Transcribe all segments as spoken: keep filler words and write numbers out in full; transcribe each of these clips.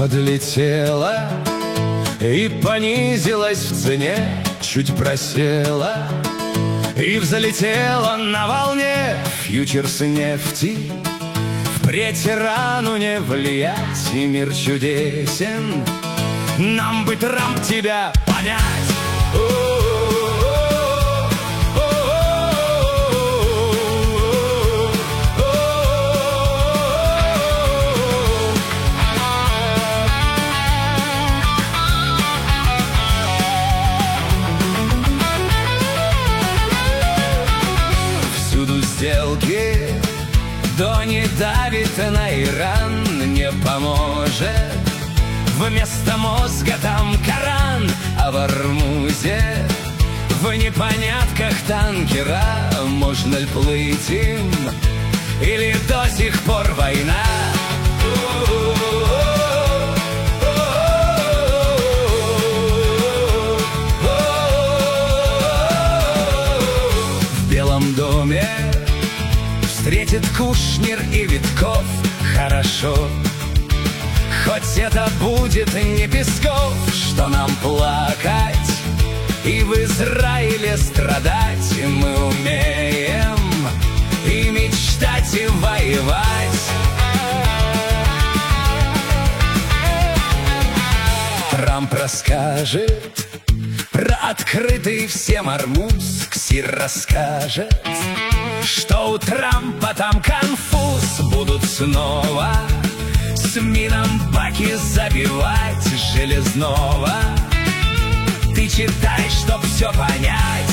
Подлетела и понизилась в цене, чуть просела и взлетела на волне. Фьючерсы нефти впредь рану не влиять, и мир чудесен. Нам бы, Трамп, тебя понять. Всюду сделки, да не давит на Иран, не поможет. Вместо мозга там Коран, а в Ормузе в непонятках танкера. Можно ли плыть им, или до сих пор война? В Белом доме встретит Кушнер и Витков хорошо. Хоть это будет не Песков, что нам плакать и в Израиле страдать. Мы умеем и мечтать, и воевать. Трамп расскажет про открытый всем Ормуз. Ксир расскажет, что у Трампа там конфуз. Будут снова с мином баки забивать Железного. Ты читай, чтоб все понять.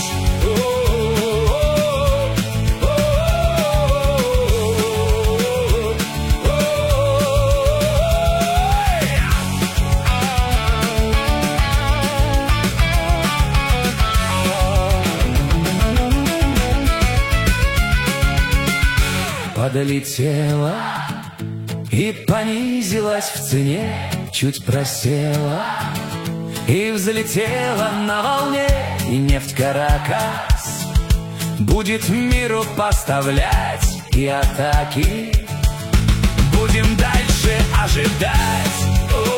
Подлетела и понизилась в цене, чуть просела и взлетела на волне. И нефть Каракас будет миру поставлять, и атаки будем дальше ожидать.